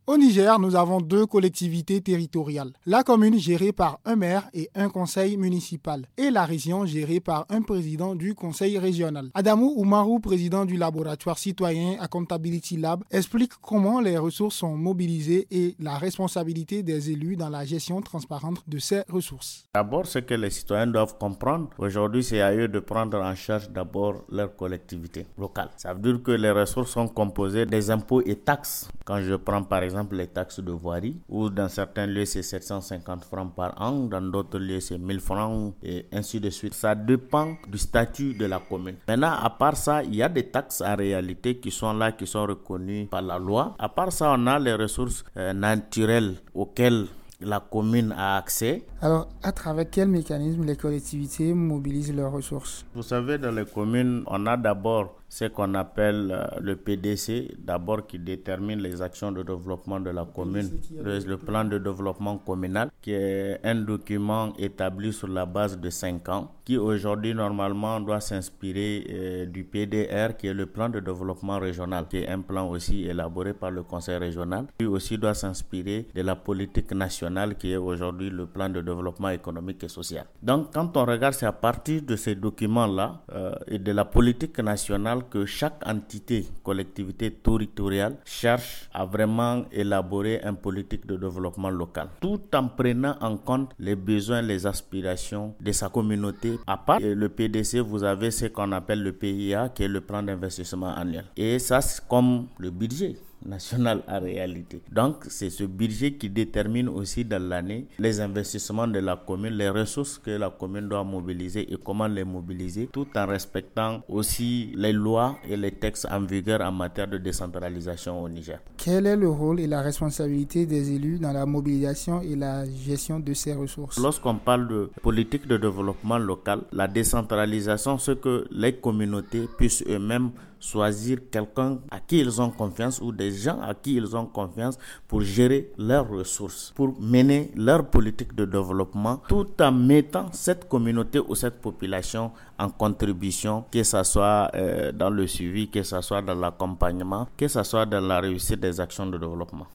Au Niger, nous avons 2 collectivités territoriales. La commune gérée par un maire et un conseil municipal et la région gérée par un président du conseil régional. Adamou Oumarou, président du laboratoire citoyen Accountability Lab, explique comment les ressources sont mobilisées et la responsabilité des élus dans la gestion transparente de ces ressources. D'abord, ce que les citoyens doivent comprendre, aujourd'hui, c'est à eux de prendre en charge d'abord leur collectivité locale. Ça veut dire que les ressources sont composées des impôts et taxes. Quand je prends par exemple les taxes de voirie, où dans certains lieux c'est 750 francs par an, dans d'autres lieux c'est 1000 francs et ainsi de suite. Ça dépend du statut de la commune. Maintenant, à part ça, il y a des taxes en réalité qui sont là, qui sont reconnues par la loi. À part ça, on a les ressources naturelles auxquelles la commune a accès. Alors, à travers quel mécanisme les collectivités mobilisent leurs ressources? Vous savez, dans les communes, on a d'abord ce qu'on appelle le PDC, d'abord qui détermine les actions de développement de la commune, le plan de développement communal, qui est un document établi sur la base de 5 ans, qui aujourd'hui normalement doit s'inspirer du PDR, qui est le plan de développement régional, qui est un plan aussi élaboré par le conseil régional, qui aussi doit s'inspirer de la politique nationale, qui est aujourd'hui le plan de développement économique et social. Donc quand on regarde, c'est à partir de ces documents-là et de la politique nationale que chaque entité, collectivité territoriale cherche à vraiment élaborer une politique de développement local, tout en prenant en compte les besoins, les aspirations de sa communauté. À part le PDC, vous avez ce qu'on appelle le PIA, qui est le plan d'investissement annuel. Et ça, c'est comme le budget national en réalité. Donc, c'est ce budget qui détermine aussi dans l'année les investissements de la commune, les ressources que la commune doit mobiliser et comment les mobiliser, tout en respectant aussi les lois et les textes en vigueur en matière de décentralisation au Niger. Quel est le rôle et la responsabilité des élus dans la mobilisation et la gestion de ces ressources? Lorsqu'on parle de politique de développement local, la décentralisation, c'est que les communautés puissent eux-mêmes choisir quelqu'un à qui ils ont confiance ou des gens à qui ils ont confiance pour gérer leurs ressources, pour mener leur politique de développement tout en mettant cette communauté ou cette population en contribution, que ce soit dans le suivi, que ce soit dans l'accompagnement, que ce soit dans la réussite des actions de développement.